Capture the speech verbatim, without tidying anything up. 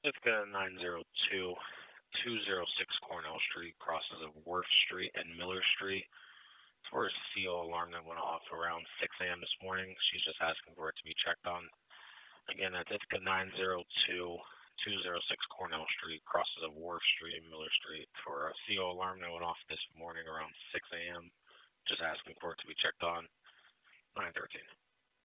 Ithaca nine zero two, two zero six Cornell Street, crosses of Worth Street and Miller Street. It's for a C O alarm that went off around six a m this morning. She's just asking for it to be checked on. Again, that's Ithaca nine zero two, two zero six Cornell Street, crosses of Worth Street and Miller Street, for a C O alarm that went off this morning around six a m Just asking for it to be checked on. nine thirteen.